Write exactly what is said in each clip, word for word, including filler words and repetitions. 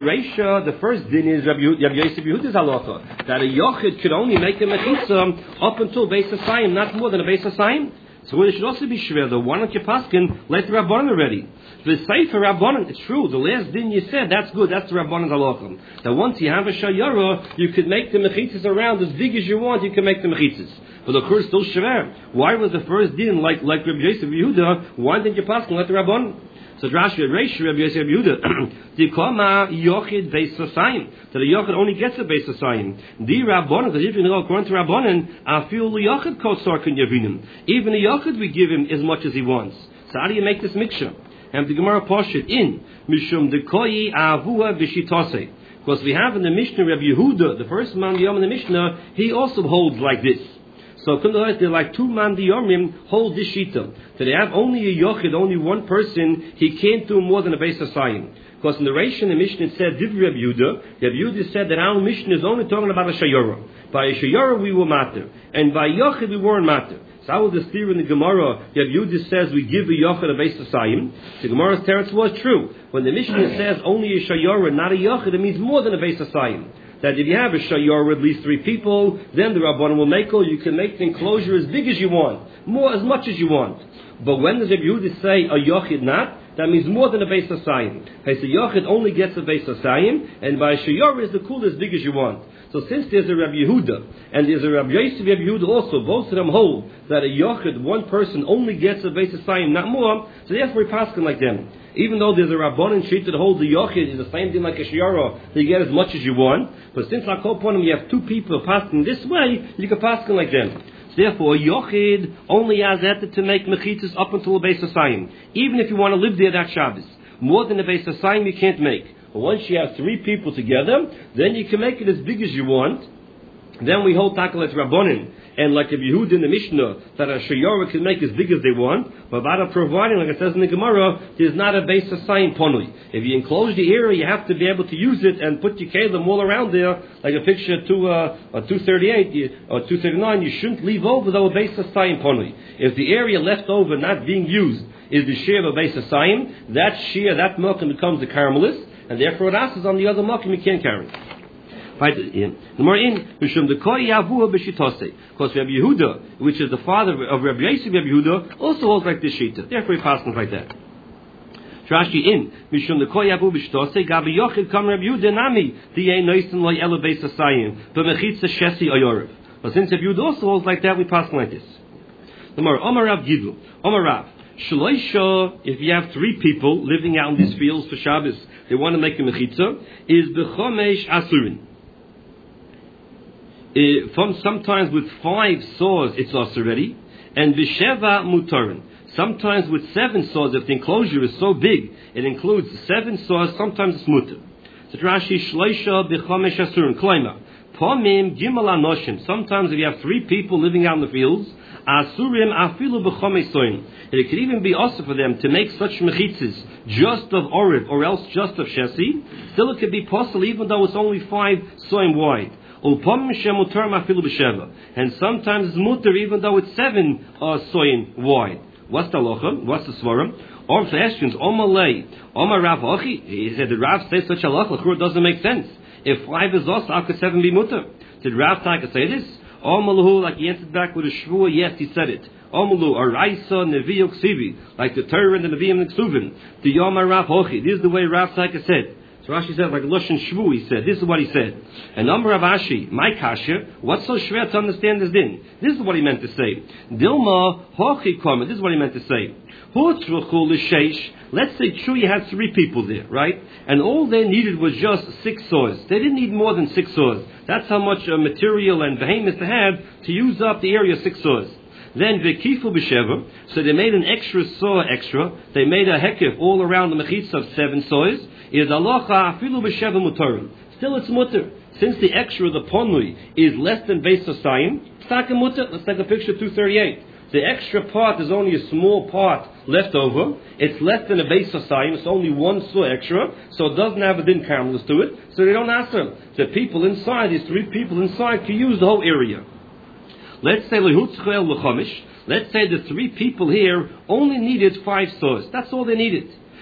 Reisha, the first din is Rabbi Yosef Yehuda's halacha that a yochid could only make a mechitza up until Beis Hasayim, not more than a Beis Hasayim. So it should also be shver. The one at your paskin, let the Rabbanan already. The Sefer Rabbanan, it's true. The last din you said, that's good. That's the Rabbanan's halacha. That once you have a shayara, you could make the mechitzas around as big as you want. You can make the mechitzas. But the Kurz still shver. Why was the first din like like Rabbi Yosef Yehuda? Why didn't your paskin let the Rabbanan? So Rashi Reish Rabbi Yosef Yehuda, Dikoma Yochid Beis Hasayim. That a Yochid only gets a Beis Hasayim. The Rabbanan, because if you know according to Rabbanan, I feel the Yochid Kotzar can Yavinim. Even the Yochid we give him as much as he wants. So how do you make this mixture? And the Gemara Poshet in Mishum Dekoyi Avua B'Shitase. Because we have in the Mishnah Rabbi Yehuda, the first man Yom in the Mishnah, he also holds like this. So they're like two man diyomim hold this shita. So they have only a yochid, only one person. He can't do more than a Beis Hasayim. Because in the Reish in the Mishnah it said, Div Rabbi Yehuda, Rabbi Yehuda said that our Mishnah is only talking about a shayara. By a shayara we were matter, and by yochid we weren't matter. So how will this theory in the Gemara? Rabbi Yehuda says we give a yochid a Beis Hasayim. The Gemara's teretz was true. When the Mishnah says only a shayara, not a yochid, it means more than a Beis Hasayim. That if you have a shayar with at least three people, then the Rabbanan will make all. You can make the enclosure as big as you want, more as much as you want. But when does Rabbi Yehuda say a yochid not? That means more than a Beis Hasayim. Hey, so yochid only gets a Beis Hasayim, and by a shayar is the cool as big as you want. So since there's a Rabbi Yehuda and there's a Rabbi Yosef Rabbi Yehuda also, both of them hold that a yochid, one person only gets a Beis Hasayim, not more. So therefore we pass like them. Even though there's a Rabbanan sheet that holds the yochid is the same thing like a shayara, that you get as much as you want. But since I call upon them, you have two people passing this way, you can pass like them. So therefore, a yochid only has that to make mechitzas up until a Beis Hasayim. Even if you want to live there that Shabbos, more than a Beis Hasayim you can't make. But once you have three people together, then you can make it as big as you want. Then we hold tackle at Rabbanan. And like if Yehud in the Mishnah, that a shayara can make as big as they want, but about providing, like it says in the Gemara, there's not a Beis Hasayim ponui. If you enclose the area, you have to be able to use it and put your kelim all around there, like a picture two, uh, or two thirty-eight or two thirty-nine. You shouldn't leave over though a Beis Hasayim ponui. If the area left over not being used is the share of a Beis Hasayim, that share, that mokum becomes a caramelist, and therefore it asks on the other mokum you can't carry. Right, in the more in Mishum the Koi Yavu B'Shitose, because Rabbi Yehuda, which is the father of Rabbi Yosef Rabbi Yehuda, also holds like this shita. Therefore, he passes like that. Rashi in Mishum the Koi Yavu B'Shitose, Gabi Yochid Kam Rabbi Yehuda Nami Diye Noisin Loy Elo Beis Hasayim B'Mechitza Shesi Ayorev. But since Rabbi Yehuda also holds like that, we pass like this. The more Omar Rav Gidlu, Omar Rav Shloisha. If you have three people living out in these fields for Shabbos, they want to make a mechitza. Is B'Chomesh Asurin. Uh, from sometimes with five saws it's lost already, and b'sheva mutarin. Sometimes with seven saws, if the enclosure is so big, it includes seven saws. Sometimes it's mutar. So Rashi shleisha b'chomesh asurim klaima pomim gimel anoshim. Sometimes if you have three people living out in the fields, asurim afilu b'chomesh soim. It could even be also for them to make such mechitzas just of oriv or else just of shesi. Still, it could be possible even though it's only five soim wide. And sometimes it's mutter even though it's seven uh, soin wide. What's the locha? What's the svarim? Or questions, Omalei, Omar Rav Ochi. He said the Rav says such a locha. It doesn't make sense. If five is also, how could seven be mutter? Did Rav Taka say this? Omalahu, like he answered back with a shvua, yes, he said it. Omalu, Araisa, Nevi'o Ksivi, like the Torah and the Nevi'im and Ksuvim. The Yomar Rav Ochi. This is the way Rav Taka said. So Rashi said, like Loshen Shvu, he said, this is what he said. And Amar Rav Ashi, my kasha, what's so schwer to understand this din? This is what he meant to say. Dilma hochi koma, this is what he meant to say. Hutzruchu l'sheish, let's say true you had three people there, right? And all they needed was just six saws. They didn't need more than six saws. That's how much uh, material and behemoth they had to use up the area of six saws. Then v'kifu b'sheva, so they made an extra saw extra. They made a hekif all around the mechitza of seven saws. Is alocha afilu b'sheva mutarim. Still it's mutter. Since the extra, the ponui, is less than Beis Hasayim, it's not a mutter. Let's take a picture two thirty-eight. The extra part is only a small part left over. It's less than a Beis Hasayim. It's only one saw extra, so it doesn't have a din camelus to it. So they don't ask them. The people inside, these three people inside, can use the whole area. Let's say lehutzchel l'chomish. Let's say the three people here only needed five saws. That's all they needed.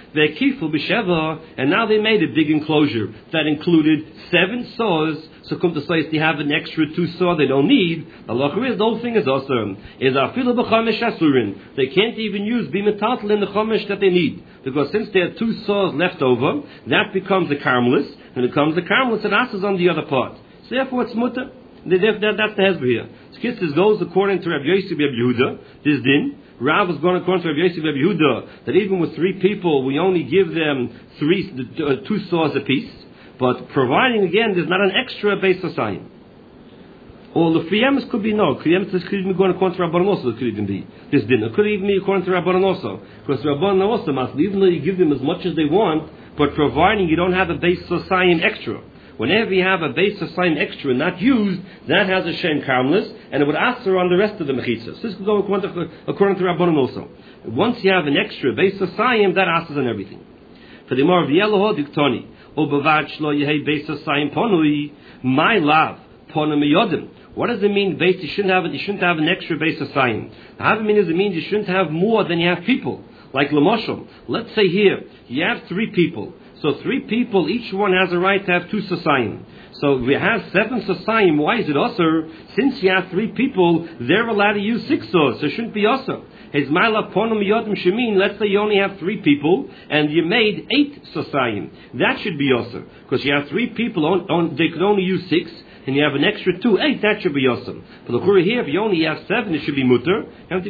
Ve'kifu b'sheva, and now they made a big enclosure that included seven saws. So come to say they have an extra two saw they don't need. The halacha is the whole thing is awesome. Is afilu b'chamesh asurin. They can't even use bimetal in the chamesh that they need, because since there are two saws left over, that becomes a karmelis, and it becomes a karmelis that asks on the other part. So therefore it's mutter. That's the hezbollah here. Skitz goes according to Rabbi Yosef Rabbi Yehuda. This din. Rav was going according to Rabbi Yosef Rabbi Yehuda that even with three people we only give them three, uh, two saws apiece. But providing again, there's not an extra base assign. Or the Fiyamis could be no. Fiyamis could even be going according to Rabbanan also. It could even be this din. It could even be according to Rabbanan also. Because Rabbanan also must, even though you give them as much as they want, but providing you don't have a base assign extra. Whenever you have a base assigned extra not used, that has a shem karmelis, and it would answer on the rest of the mechitzas. This could go according to, according to Rabbanan also. Once you have an extra base assigned, that answers on everything. For the more v'yeloho diktoni, o bavad shlo yehei base assigned ponui, my love, ponim yodim. What does it mean? Base you shouldn't have you shouldn't have an extra base assigned. How it means it means you shouldn't have more than you have people. Like Lamoshel. Let's say here you have three people. So three people, each one has a right to have two sasayim. So we have seven sasayim. Why is it also? Since you have three people, they're allowed to use six saws. So it shouldn't be also. Let's say you only have three people and you made eight sasayim. That should be also. Because you have three people, on, on, they could only use six. And you have an extra two, eight, that should be awesome. But look here, if you only have seven, it should be mutter.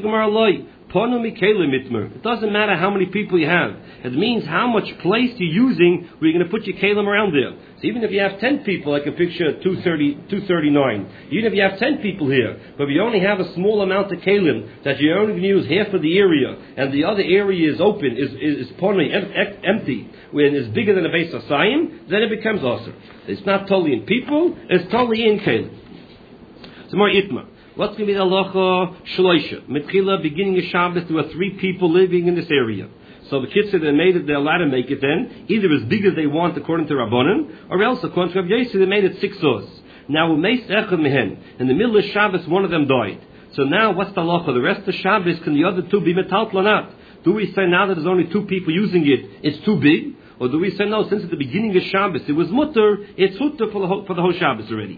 It doesn't matter how many people you have. It means how much place you're using where you're going to put your kalim around there. So even if you have ten people, I can picture two thirty, two thirty-nine. Even if you have ten people here, but if you only have a small amount of kalim that you're only going to use half of the area, and the other area is open, is is, is pony, empty, when it's bigger than a base of sayim, then it becomes awesome. It's not totally in people, it's totally in kalim. So more itma. What's going to be the halacha shloisha? Mitchila, beginning of Shabbos, there were three people living in this area. So the kids said they made it, they're allowed to make it then, either as big as they want according to Rabbanan, or else according to Rabbi Yosef, they made it six saws. Now, in the middle of Shabbos, one of them died. So now, what's the halacha? The rest of Shabbos, can the other two be metaltal or not? Do we say now that there's only two people using it, it's too big? Or do we say no, since at the beginning of Shabbos it was mutter, it's mutter for the whole, for the whole Shabbos already?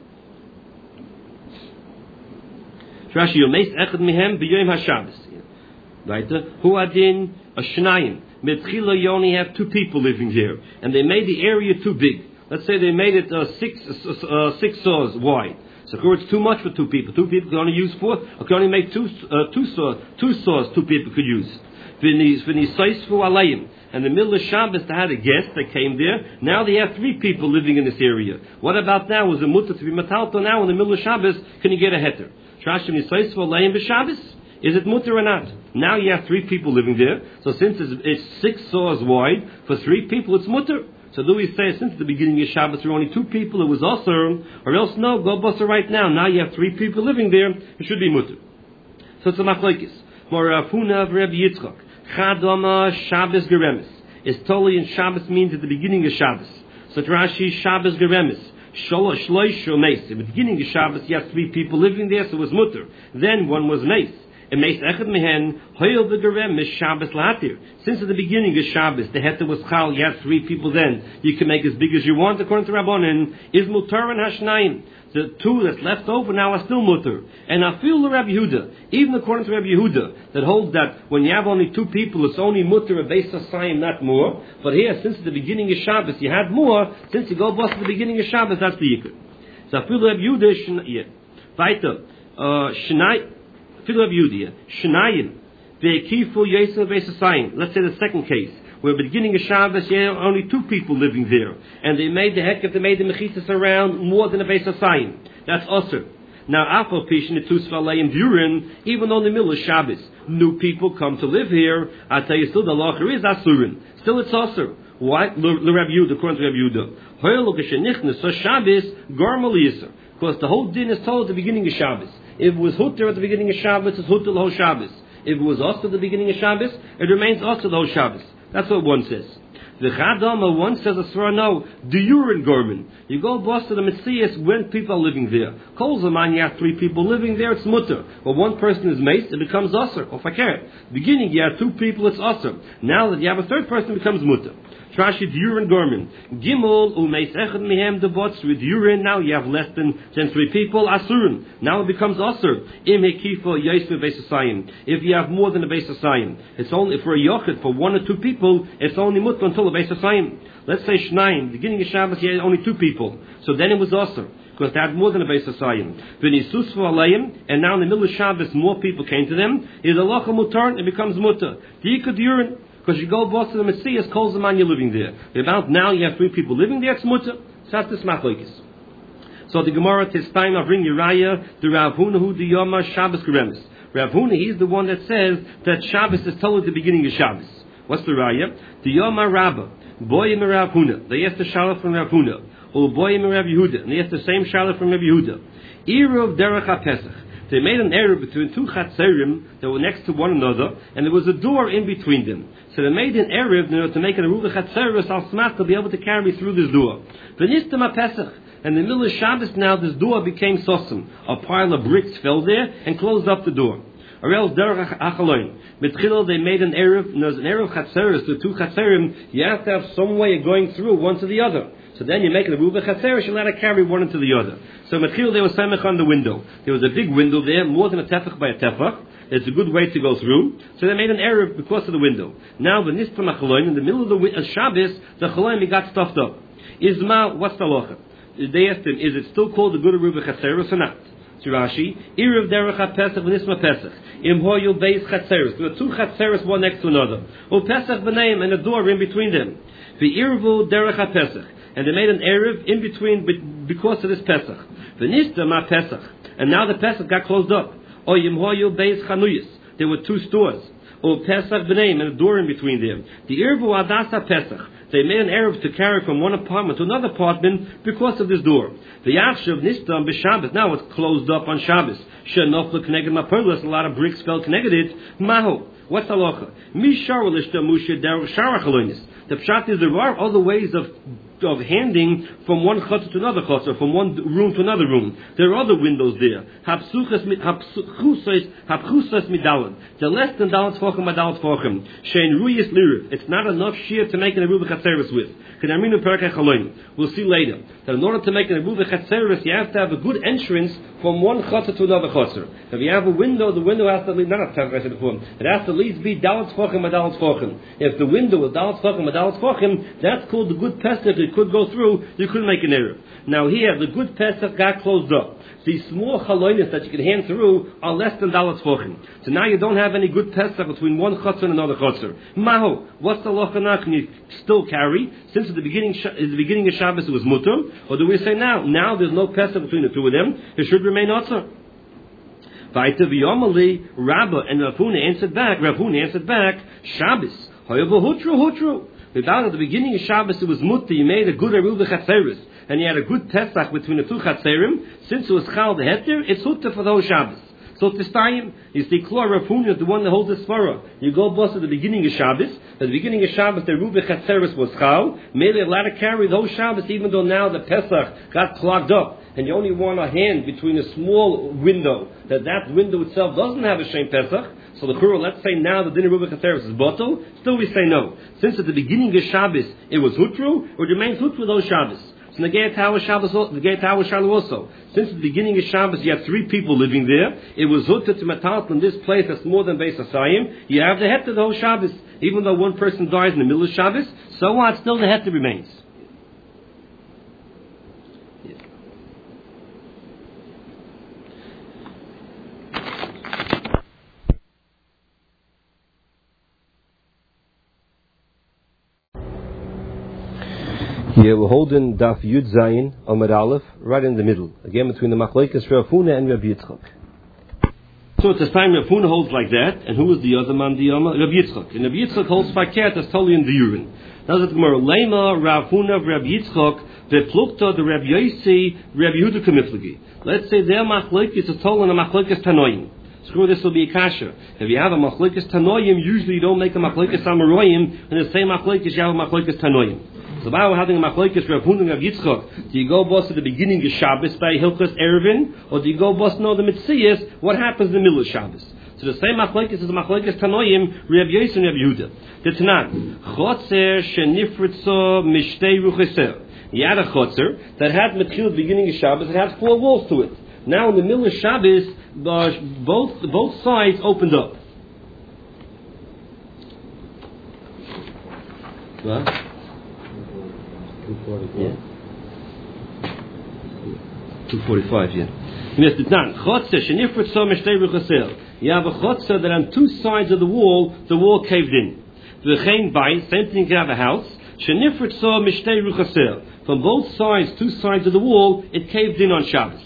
Rashi yomeis echad mihem b'yom haShabbos. Right? Who adin a shnayim. Metchila you only have two people living here, and they made the area too big. Let's say they made it uh, six uh, six saws wide. So of course it's too much for two people. Two people can only use four. Or can only make two uh, two saws. Two saws two people could use. And the middle of Shabbos, they had a guest that came there. Now they have three people living in this area. What about now? Was it mutter to be metalto now in the middle of Shabbos? Can you get a heter? Is it mutter or not? Now you have three people living there. So since it's, it's six saws wide, for three people it's mutter. So do we say since the beginning of Shabbos there were only two people, it was also, or else no, go busser right now. Now you have three people living there, it should be mutter. So it's a machlokes. Morafuna of Rabbi Yitzchak. Chadama Shabbos Geremis. Is totally in Shabbos means at the beginning of Shabbos. So Rashi Shabbos Geremis. Sholosh Shloisho Meis. At the beginning of Shabbos, you have three people living there, so it was mutter. Then one was Meis. And Meis Echad Mehen, Hoyel the Geremis Shabbos Latir. Since at the beginning of Shabbos, the heter was Chal, you have three people then. You can make as big as you want, according to Rabbanan. Is mutar and Hashnayim. The two that's left over now are still mutter. And I feel the Rabbi Yehuda, even according to Rabbi Yehuda, that holds that when you have only two people, it's only mutter a base of sign, not more. But here, since the beginning of Shabbos, you had more. Since you go bust the beginning of Shabbos, that's the yikr. So I feel the Rabbi Yehuda, yeah. Weiter, Shnai, feel the Rabbi Yehuda, Shnayim, ve'kifu yesel base of sign. Let's say the second case. Where at the beginning of Shabbos, you have only two people living there. And they made the heck if they made the mechitzas around more than a base of sign. That's usher. Now, Afal Pishin, the Tusvalei and Burin, even though in the middle of Shabbos, new people come to live here, I tell you still the lacher is Asurin. Still it's usher. Why? The Rabbi Yehuda, according to Rabbi Yehuda. Because the whole din is told at the beginning of Shabbos. If it was Hutter at the beginning of Shabbos, it's Hutter the whole Shabbos. If it was us at the beginning of Shabbos, it remains us the whole Shabbos. That's what one says. The Chadama, one says a svara, no, the urine gorman. You go boss to the Messias when people are living there. Kol zaman, you have three people living there, it's mutter. But one person is maced, it becomes usher, or fakir. Beginning, you have two people, it's usher. Now that you have a third person, it becomes mutter. Trashi urine gorman. Gimel umeis echad mihem the bots with urine. Now you have less than, than three people. Asurin. Now it becomes asur. Im hekifa yosef beisasayim. If you have more than a beisasayim, it's only for a yochid for one or two people. It's only mutter until a beisasayim. Let's say shnayim. Beginning of Shabbos, you had only two people. So then it was asur because they had more than a beisasayim. V'nisus for alayim, and now in the middle of Shabbos, more people came to them. Is a locha mutar, it becomes mutter. Dikad urine. Because you go boss to the Messias, calls the man you're living there. About now you have three people living there, it's mutter. So that's this machlokes. So the Gemara this time I bring Uriah, the Rav Huna who the Yoma Shabbos Keremis. Rav Huna, he's the one that says that Shabbos is told at the beginning of Shabbos. What's the Raya? The Yoma Rabbah, Boyim Rav Huna. They asked the Shalah from Rav Huna. Or Boyim Rav Yehuda. And they asked the same Shalah from Rav Yehuda. Eruv Derech HaPesach. They made an error between two chatzerim that were next to one another, and there was a door in between them. So they made an error in order to make an eruv chatzeris al smach to be able to carry through this door. V'nistam Pesach, and in the middle of Shabbos now, this door became sosim. A pile of bricks fell there and closed up the door. Or else derech achaloin. Mitchilo they made an error. There's an error of chatzeris to two chatzerim. You have to have some way of going through one to the other. So then you make the ruba chatzerish, you let it carry one into the other. So Matchil, they were samech on the window. There was a big window there, more than a tefach by a tefach. It's a good way to go through. So they made an error because of the window. Now, the nispa machaloin, in the middle of the uh, Shabbos, the chaloim got stuffed up. Isma, what's the locha? They asked him, is it still called the good ruba chatzerish or not? So Rashi, Irav derech ha-pesach v'nisma pesach. Im hoyul beis chatzeris. There were two chatzeris, one next to another. O pesach b'neim, and a door in between them. V'irvu derech ha-pesach. And they made an Erev in between because of this Pesach. V'nista ma Pesach. And now the Pesach got closed up. O yimhoyu beis chanuyas. There were two stores. O Pesach b'neim, and a door in between them. The Irvu adasa Pesach. They made an Erev to carry from one apartment to another apartment because of this door. The Yachshav Nistam b'Shabbos. Now it's closed up on Shabbos. Shenofla connected my perlas. A lot of bricks fell connected it. Maho. What's halacha? Mishar l'ishta musha derech sharachalonis. The pshat is there are other ways of of handing from one chutzah to another chutzah, from one room to another room. There are other windows there. Hapchusas midalad. They're less than dalat tvachim by dalat tvachim. Shein ruyis liruv. It's not enough shear to make an eruv chatzeris with. We'll see later that in order to make an eruv chatzeris, you have to have a good entrance from one chutzah to another chutzah. If you have a window, the window has to lead, not a tefach I said before, it has to at least be dalat tvachim by dalat tvachim. If the window is dalat tvachim by dalat tvachim, that's called the good pesach. It could go through, you couldn't make an error. Now here, the good pesach got closed up. These small chalonis that you can hand through are less than dalat tvachim. So now you don't have any good pesach between one chutzah and another chutzah. Maho, what's the lochana? Can you still carry? Since at the beginning, at the beginning of Shabbos it was mutter, or do we say now? Now there's no pesach between the two of them. It should remain otzar. Vaita v'yomali, Rabba and Rav Huna answered back. Rav Huna answered back. Shabbos, hoyevo hutru hutru. Without at the beginning of Shabbos it was mutter. You made a good eruv chatzeris, and you had a good pesach between the two chatzerim. Since it was chal the heter, it's hutter for the whole Shabbos. So this time, you see, Klor Rav Huna is the one that holds the svara. You go boss at the beginning of Shabbos. At the beginning of Shabbos, the eruv chatzeris was chal. Made it allowed to carry the whole Shabbos, even though now the pesach got clogged up, and you only want a hand between a small window. That that window itself doesn't have a shem pesach. So the Churah, let's say now the dinner Ruba Chateris is bottle, still we say no. Since at the beginning of Shabbos it was Hutru, it remains Hutru those Shabbos. So the Gei Tower Shabbos, the Gei Tower Shabbos also. Since at the beginning of Shabbos you have three people living there, it was Hutru to Matal in this place that's more than Beis Hasayim. You have the Het of the whole Shabbos. Even though one person dies in the middle of Shabbos, so what? Still the Het remains. Here we're holding Daf Yud Zayin Amud Aleph right in the middle, again between the Machlokes Rav Huna and Rabbi Yitzchak. So at this time Rav Huna holds like that, and who is the other man? The Yama Rabbi Yitzchak, and Rabbi Yitzchak holds Faket as totally in the urine. Now the Gemara Lema Rav Huna Rabbi Yitzchak ve'plukta the Rabbi Yosi Rabbi Yehuda Kamiflagi. Let's say their Machlokes is told in the Machlokes Tanoim. Screw this will be a kasha. If you have a machlokes tanoim, usually you don't make a machlokes amaroim, and the same machlokes you have a machlokes tanoim. So by having a machlokes Rav Huna and Rav Yitzchok, do you go boss at the beginning of Shabbos by Hilchos Erevin, or do you go boss know the Mitzias, what happens in the middle of Shabbos? So the same machlokes is a machlokes tanoim, Rav Yosef and Rav Yehuda. The Tanan, chotzer shenifritzo mishtei rucheser. You had a chotzer that had mitchil at the beginning of Shabbos, it had four walls to it. Now in the middle of Shabbos, the, both both sides opened up. What? two forty-four. Yeah. two forty-five, yeah. You have a chotzer that on two sides of the wall, the wall caved in. Same thing you have a house. From both sides, two sides of the wall, it caved in on Shabbos.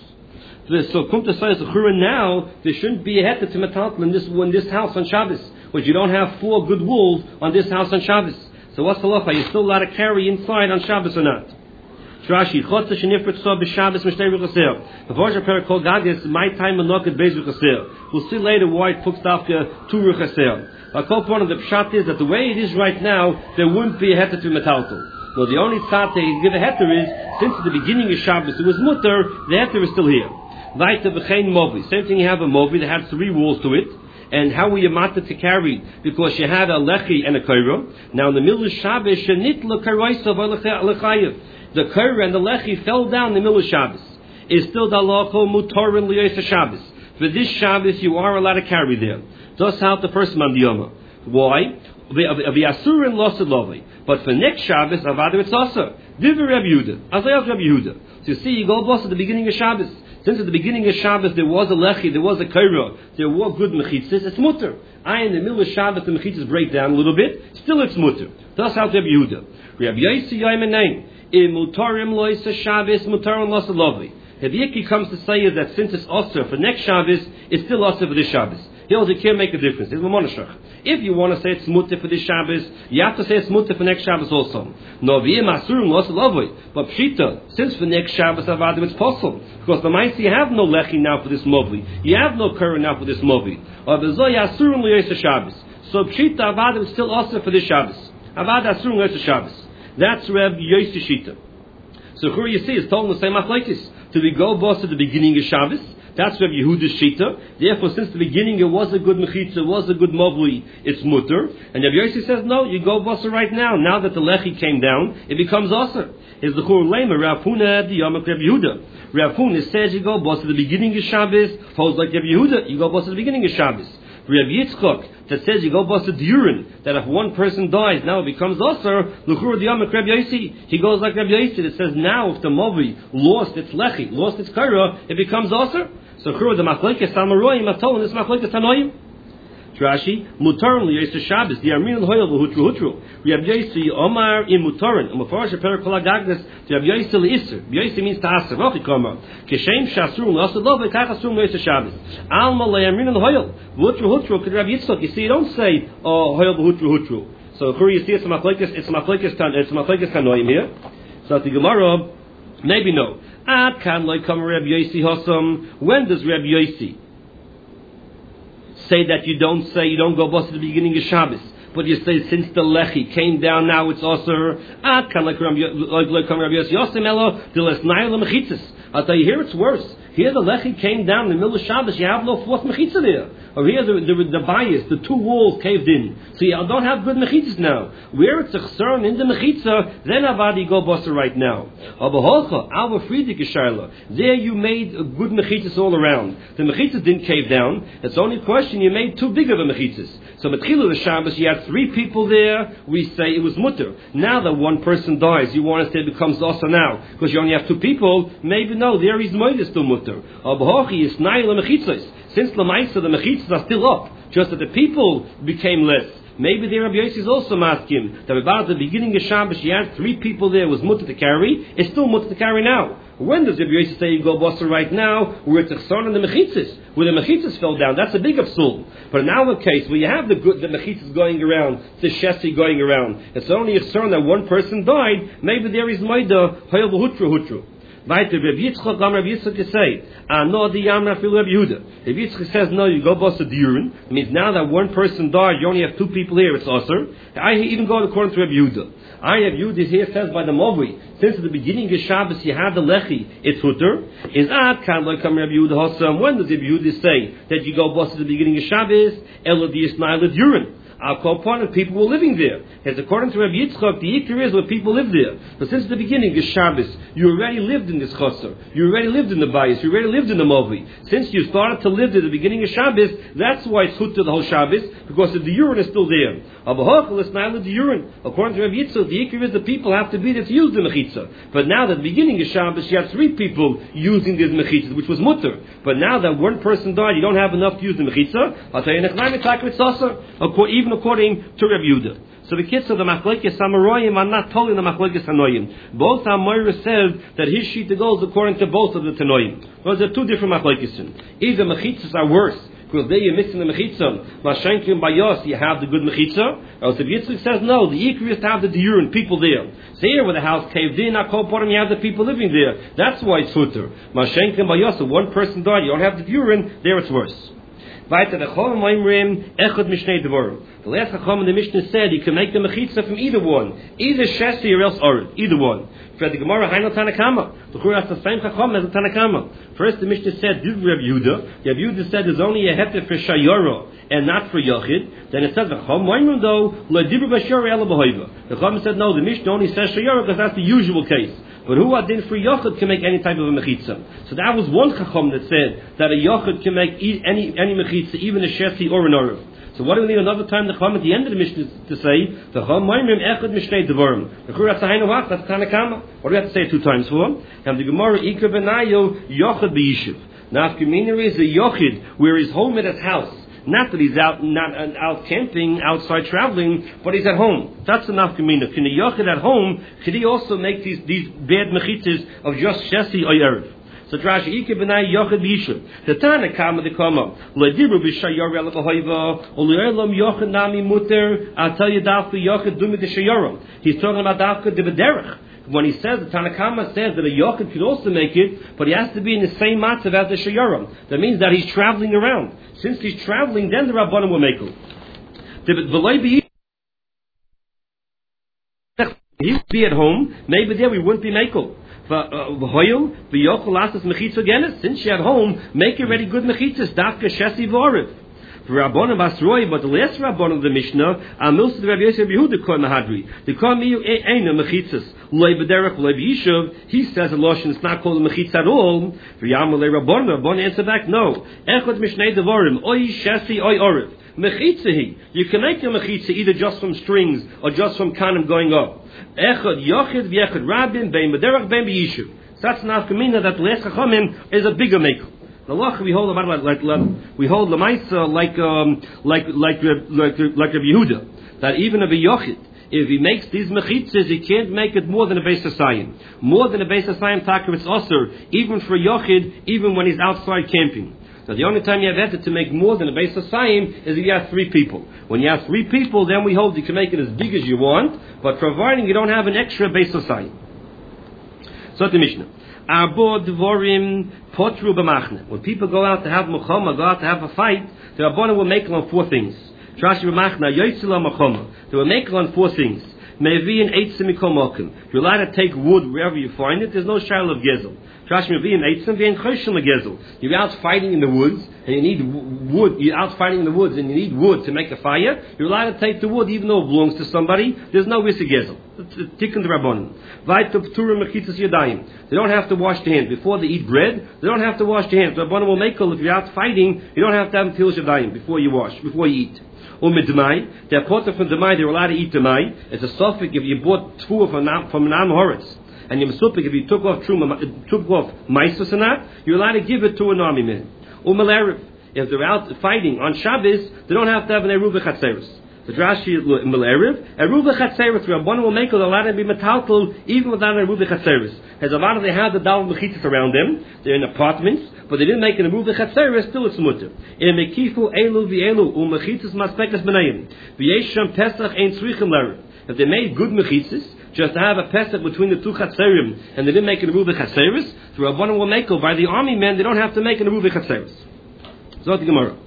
So come to say now there shouldn't be a heter to metaltal in this in this house on Shabbos, which you don't have four good walls on this house on Shabbos. So what's the law? Are you still allowed to carry inside on Shabbos or not? Rashi, chotzer shenifrit so b'Shabbos mishtei ruchaser. Before the parak called Gadis, my time menok at beis ruchaser. We'll see later why it puts after two ruchaser. A call point of the pshat is that the way it is right now, there wouldn't be a heter to metaltal. Well, the only tzad they give a heter is since at the beginning of Shabbos it was mutter, the heter is still here. Weiter b'chein movi. Same thing. You have a movi that has three walls to it. And how were you matter to carry? Because you had a lechi and a kaira. Now in the middle of Shabbos, shenit l'karaisav l'chayev. The kaira and the lechi fell down in the middle of Shabbos. Is still the halacha mutorin liyos Shabbos. For this Shabbos, you are allowed to carry there. Thus how the first man diyama. Why? The asurin lost it lovely. But for next Shabbos, avada it's also. Divrei Rabbi Yehuda. Azayach Rabbi Yehuda. So you see, you go boss at the beginning of Shabbos. Since at the beginning of Shabbos there was a lechi, there was a kaira, there were good mechitzas, it's mutter. I in the middle of Shabbos the mechitzas break down a little bit, still it's mutter. Thus how Rabbi Yehuda. Rabbi Yossi Yoim name. In mutarim loisa Shabbos, mutarim losa lovely. Rabbi Yiki comes to say is that since it's osir for next Shabbos, it's still osir for this Shabbos. He also can't make a difference. It's Mamonashach. If you want to say it's mutter for this Shabbos, you have to say it's mutter for next Shabbos also. No, v'im asurim losa lovely. But pshita, since for next Shabbos avadim it's possible. Because the Maisi you have no lechi now for this movli. You have no curry now for this movli. Or v'zoy asurim liyosa Shabbos. So pshita avadim is still osir for this Shabbos. Avad asurim liyosa Shabbos. That's Reb Yossi Shita. So here you see, it's told in the same machlokes. To we go boss at the beginning of Shabbos, that's Reb Yehuda's Shita. Therefore, since the beginning it was a good mechitza, it was a good mobli, it's mutter. And Reb Yossi says, no, you go boss right now. Now that the lechi came down, it becomes aser. Is the Chur Lema, Rav Huna, the Yamak Reb Yehuda. Rav Huna says you go boss at the beginning of Shabbos, holds like Reb Yehuda, you go boss at the beginning of Shabbos. Reb Yitzchok that says you go bust the urine, that if one person dies, now it becomes osir. L'chur diyamak Reb Yossi, he goes like Reb Yossi that says now if the movi lost its lechi, lost its kaira, it becomes osir. So chur the machlekes samaroyim atol this machlekes tanoim. Rashi mutaron liyos Shabbos the armin l'hoyel v'hutru hutru. Reb Yossi Omar in mutaron. And before she perik kol agagnes to Reb Yossi l'isser. Yossi means to aser. Rochi kama kishem shasrum l'asad lo v'kach asrum liyos Shabbos. Alma le'armin l'hoyel v'hutru hutru. Could Reb Yitzchok? You see, you don't say oh hoyel v'hutru hutru. So here you see it's machlekes. It's machlekes tan. It's machlekes tanoim here. So the Gemara maybe no. Ad kan loy kama Reb Yossi hosam. When does Reb Yossi say that you don't say, you don't go bust at the beginning of Shabbos, but you say since the lechi came down now it's also at kind of like like Rabbi Yossi Yossi Melo the lesnayel mechitzas. I'll tell you here it's worse. Here the lechi came down in the middle of Shabbos. You have no fourth mechitza there. Or here the the, the bias, the two walls caved in. So you don't have good mechitzas now. Where it's a chsern in the mechitza, then avadi go buster right now. Abaholcha alva friedik isharla. There you made a good mechitzas all around. The mechitzas didn't cave down. It's the only question you made too big of a mechitzas. So betchilu the Shabbos you had three people there. We say it was mutter. Now that one person dies, you want to say it becomes also now because you only have two people. Maybe no, there is moed still mutter. Abahochi is nayel mechitzas. Since the Lamaisa, the mechitzas are still up, just that the people became less. Maybe the Rabbi Yossi is also masking that about at the beginning of Shabbos, she had three people there, was mutter to carry, it's still mutter to carry now. When does Rabbi Yossi say you go bossa right now, where it's a chsarn in the mechitzas, where the mechitzas fell down, that's a big absul. But in our case, where you have the good, the mechitzas going around, the shesi going around, it's only a chsarn that one person died, maybe there is maida, hayel v'hutru hutru. Weiter, Rabbi Yitzchak, Gam Rabbi Yitzchak is say, no the Yamra Fil Rabbi Yehuda. Rabbi Yitzchak says, no, you go bust the urine. It means now that one person died, you only have two people here, it's Osir. I even go according to Rabbi Yehuda. I have Yehuda here says by the Mavri, since at the beginning of Shabbos you have the Lechi, it's Hutter. Is Ad Kan Lo Kam Rabbi Yehuda Hossam. When does Rabbi Yehuda say that you go bust at the beginning of Shabbos? Elo D'Yisnai L'Durin. I'll call upon it, people were living there. As according to Rabbi Yitzchak, the Ikar is where people live there. But since the beginning of Shabbos, you already lived in this Chosser. You already lived in the Bayis. You already lived in the Movi. Since you started to live there at the beginning of Shabbos, that's why it's Hutta the whole Shabbos, because the urine is still there. The urine. According to Rabbi Yitzchak, the Ikar is the people have to be there to use the Mechitza. But now that the beginning of Shabbos, you have three people using this Mechitza, which was Mutter. But now that one person died, you don't have enough to use the Mechitza. I'll tell you, even according to Rabbi Yehuda. So the kids of the Machlekes Samaroyim are not told in the Machlekes Tanoim. Both Amoira says that his sheet goes according to both of the Tanoim. Those are two different Machlekes. Either Mechitzas are worse, because there you're missing the Mechitza. Mashenkim Bayos, you have the good Mechitza. Or if Yitzchak says no, the Ikri is to have the Diurun, people there. So here where the house caved in, I call you have the people living there. That's why it's Futter. Mashenkim Bayos, if one person died, you don't have the Diurun, there it's worse. Weiter, the Chol Moimrim, Echad Mishnei Devorim. The last Chacham in the Mishnah said you can make the Mechitza from either one. Either Shesi or else Orid. Either one. For the Gemara, Haino Tanakama. The Chur has the same Chacham as the Tanakama. First the Mishnah said, Div Rabbi Yehuda. Rabbi Yehuda said there's only a heter for Shayoro and not for Yochid. Then it says, the Chol Moimrim though, La Dibur Bashori Ela B'Hoiva. The Chacham said, no, the Mishnah only says Shayoro because that's the usual case. But who adin for Yochid can make any type of a Mechitza. So that was one Chacham that said that a Yochid can make e- any any Mechitza, even a Shesi or an Orev. So what do we need another time the Chacham at the end of the Mishnah to say? The Chacham Moimrim Echad Mishnei Devorim. The Chur HaTzahainu Hach, that's Tanakama. What do we have to say two times for? And the Gemara Ikar Benayo Yochid B'Yishuv. Now if Gemina is a Yochid where he's home at his house. Not that he's out, not uh, out camping, outside traveling, but he's at home. That's enough Gemina. Can a Yochid at home, could he also make these, these bad mechitzas of just Shesi or Erev? So Drashi Ike B'nai Yochid B'Yishuv. The Tana Kama the Kama. L'dibru b'Shayar El B'Hoiva. U'le'elam Yochid Nami Muter. I'll tell you Dafka Yochid Dumi D'Shayarim. He's talking about Dafka D'Bederech. When he says, the Tanakama says that a Yochid could also make it, but he has to be in the same matzav as the Shayarim. That means that he's traveling around. Since he's traveling, then the Rabbanim will make it. He would be at home, maybe there we wouldn't be makel. Since you're at home, make already good mechitzas, dafka shesi v'oriv. Rabbanim Basroi, but the last Rabbanim of the Mishnah, Amilsa the Rabbi Yosef Yehuda Kol Mahadri. The Kol Miyu Eina Mechitzas, Loi B'derech, Loi B'Yishuv. He says a Loshen is not called a Mechitz at all. V'yamalei Rabbanim, Rabbanim answer back, no. Echot Mishnei Devorim, Oi Shesi, Oi Oriv. Mechitzahi. You can make a Mechitza either just from strings or just from kanim going up. Echot Yochid, V'echot Rabbin, Bein B'derech, Bein B'Yishuv. So that's not Kamina that the last Chachamim is a bigger maker. The law we hold about like, like we hold the Maisa like um, like like like like Rabbi Yehuda, that even a Yochid, if he makes these mechitzas, he can't make it more than a Beis Hasayim. More than a Beis Hasayim taka, it's also even for Yochid, even when he's outside camping. So the only time you have effort to make more than a Beis Hasayim is if you have three people. When you have three people, then we hold you can make it as big as you want, but providing you don't have an extra Beis Hasayim. So the Mishnah. Arbo Dvorim Potru B'machne. When people go out to have Mechama, go out to have a fight, the Rabbanim will make on four things. Trashi B'machna, Yotzila Mechama. They will make on four things. Mevi and Eitzim Mikomokim. You're allowed to take wood wherever you find it. There's no shadow of Gezel. Trashi Mevi and Eitzim, Ve'en Choshim Gezel. You're out fighting in the woods, and you need wood. You're out fighting in the woods, and you need wood to make a fire. You're allowed to take the wood, even though it belongs to somebody. There's no risk of Gezel. Tikkun the Rabbanim. They don't have to wash their hands before they eat bread. They don't have to wash their hands. The Rabbanim will make if you're out fighting, you don't have to have Til Shadayim before you wash, before you eat. Or midmai, they're caught from demai. They're allowed to eat demai. It's a suffix if you bought tfuah from from an am horitz, and you're mesupik if you took off truma, took off maisus or not, you're allowed to give it to an army man. Or malarev, if they're out fighting on Shabbos, they don't have to have an eruv chatzeres. The Rashi Malerev, Eruv Chatzeres, Rabbanim will make it allowed to be metaltal even without an Eruv Chatzeres. As a lot of they have the Dal Mechitzas around them, they're in apartments, but they didn't make an Eruv Chatzeres, still it's mutter. In Mekifu Elu V'Elu, U Mechitzas Maspekas B'nayim, V'Yesham Pesach Ein Tzrichim Lerev. If they made good Mechitzas, just to have a pesach between the two chatzerim, and they didn't make an eruv chatzeris, the Rabbanan will make it by the army men. They don't have to make an eruv chatzeris. So the Gemara.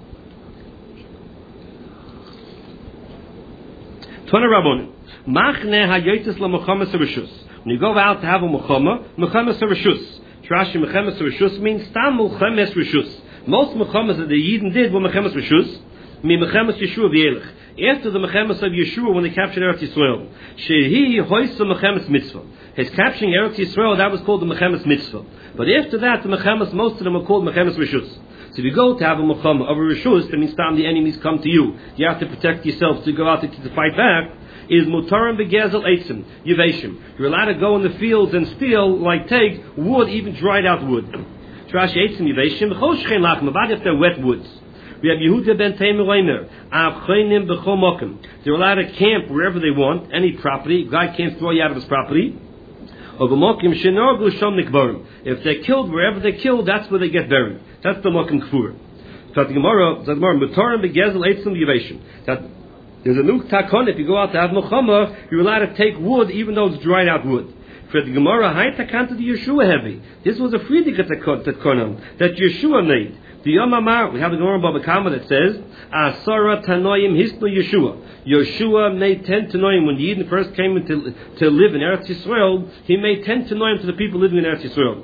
Tana Rabbanan. Machne hayotis la mechamas rishus. When you go out to have a mechama, mechamas rishus. Trashi mechamas rishus means stam mechamas rishus. Most mechamas that the Yidden did were mechamas rishus. Mi mechamas Yeshua v'elech. After the mechamas of Yeshua, when they captured Eretz Yisrael, shehi hoysa mechamas mitzvah. His capturing Eretz Yisrael, that was called the mechamas mitzvah. But after that, the mechamas, most of them are called mechamas rishus. So if you go to have a mechama of a rishus, that means time the enemies come to you. You have to protect yourself to go out to, to fight back. Is mutarim begezel eitzim yivashim. You're allowed to go in the fields and steal, like take wood, even dried out wood. Trash eitzim yivashim. Chol shchein lachem. About if they're wet woods. We have Yehuda ben Teimer Av chaynim b'chol mokim. They're allowed to camp wherever they want, any property. God can't throw you out of his property. Or b'mokim shenorgu shom nikbarim. If they're killed wherever they're killed, that's where they get buried. That's the mokim kfur. So the Gemara, the Gemara, mutarim begezel eitzim yivashim. That there's a new takon. If you go out to have mechama, you're allowed to take wood, even though it's dried out wood. For the Gemara, high takon to the Yeshua heavy. This was a friedige takon that Yeshua made. The Yom Amar, we have the Gemara Baba Kama that says, Asara Tanoim Hisnu Yeshua. Yeshua made ten Tanoim when the Yidden first came to, to live in Eretz Yisrael. He made ten Tanoim to the people living in Eretz Yisrael.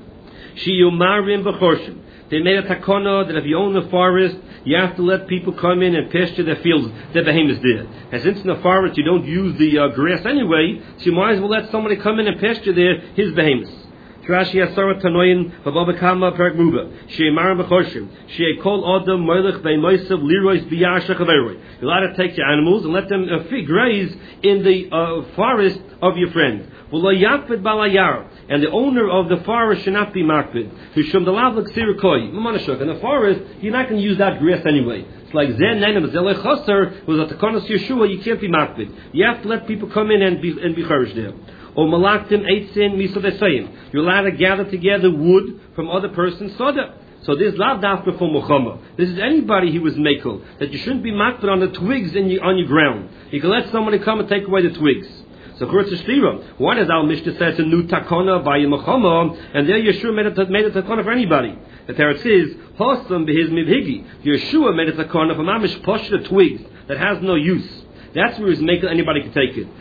Shiyumarim b'chorshim. They made a takona that if you own the forest, you have to let people come in and pasture their fields, their behemoths there. And since in the forest you don't use the uh, grass anyway, so you might as well let somebody come in and pasture there his behemoths. Trashi Asara Tanoin, Bababa Kama Perak Muba, Sheimarim B'chorshim, Shei Kol Adam Moilech Be'moisav Lirois B'yar Shechaveroi. You're allowed to take your animals and let them uh, graze in the uh, forest of your friend. V'lo yakpid balayar, and the owner of the forest should not be makpid. V'shum dalav l'ksirikoi. Mamanashuk. In the forest, you're not going to use that grass anyway. It's like zen nenem zelei chaser was at the konos Yeshua. You can't be makpid. You have to let people come in and be and be cherish there. Or malaktim eitzin misavesayim. You're allowed to gather together wood from other person's soda. So this is lav dafka for muchama. This is anybody who was mekel that you shouldn't be makpid on the twigs in your, on your ground. You can let somebody come and take away the twigs. So Kurtz Shtira, why does Al Mishnah say it's a new takona by Yemachama, and there Yeshua made a, made a takona for anybody? The Teretz says, Hosam behiz mivhigi. Yeshua made a takona for mamish posh the twigs that has no use. That's where he's making anybody can take it.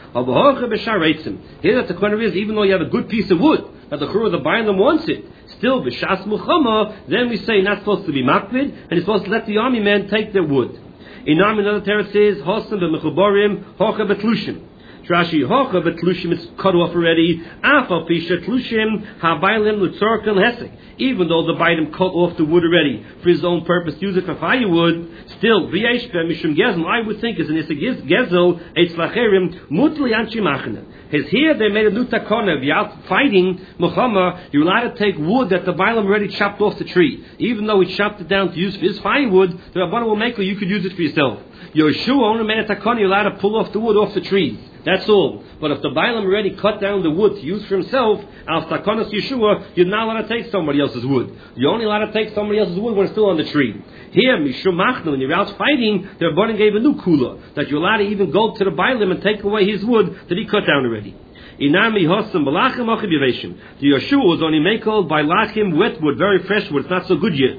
Here the takona is, even though you have a good piece of wood, that the Chur of the Bailam wants it, still b'shas muchama, then we say not supposed to be makpid, and he's supposed to let the army men take their wood. In Nam another Teretz says, Hosam b'mechuborim, hocha betlushim. Trashi hocha betlushim, it's cut off already. Afal pisha tlushim habaylim lutzorkan hesek. Even though the bailim cut off the wood already for his own purpose, use it for firewood. Still, v'yeshpe mishum gezel. I would think is an isig gezel eitzlacherim mutli anchi machne. His here they made a new takona. If you're out fighting Muhammad, you're allowed to take wood that the bailim already chopped off the tree. Even though he chopped it down to use for his firewood, the Rabbana will make it. You could use it for yourself. Yeshua only made a takona. You're allowed to pull off the wood off the trees. That's all. But if the Bailam already cut down the wood to use for himself, al takonas Yeshua, you're not allowed to take somebody else's wood. You're only allowed to take somebody else's wood when it's still on the tree. Here, Mishum Machnu, when you're out fighting, the Rabbanan gave a new kula, that you're allowed to even go to the Bailam and take away his wood that he cut down already. Inami Hosam Balachim Achim Yeveshim. The Yeshua was only makel by lachim, wet wood, very fresh wood, it's not so good yet.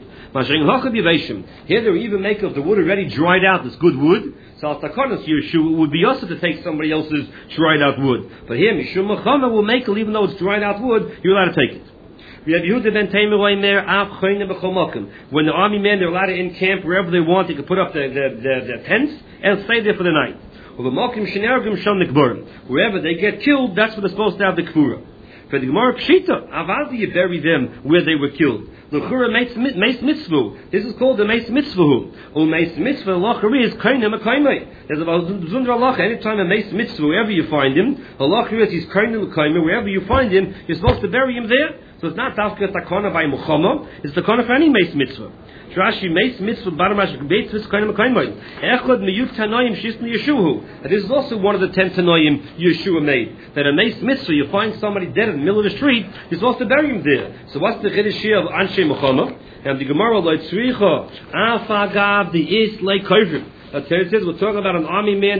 Here they even make of the wood already dried out, this good wood. So al takonas Yeshua would be also to take somebody else's dried out wood. But here Mishum Machama will make it, even though it's dried out wood, you're allowed to take it. We have Yehuda ben Teimer Av chaynim b'chol mokim. When the army men, they're allowed to encamp wherever they want. They can put up their, their, their, their tents and stay there for the night. Wherever they get killed, that's where they're supposed to have the kfura. For the Gemara Pshita, avadi you bury them where they were killed. L'chura meis mitzvah. This is called the meis mitzvah. O meis mitzvah halacha is kainim a kaimai. There's about zundra halacha. Anytime a meis mitzvah, wherever you find him, halacha is he's kainim a kaimai. Wherever you find him, you're supposed to bury him there. So it's not dafka takona by muchama. It's takona for any meis mitzvah. Rashi meis mitzvah baramash beitz mitzvah kainim a kaimai. Echad miyut tanoim shisnu Yeshuhu. And this is also one of the ten tanoim Yeshua made. That a meis mitzvah, you find somebody dead in the middle of the street, you're supposed to bury him there. So what's the chiddush here of anshe muchama? And the Gemara like tzricha afagav the is like kovrim. That says we're talking about an army man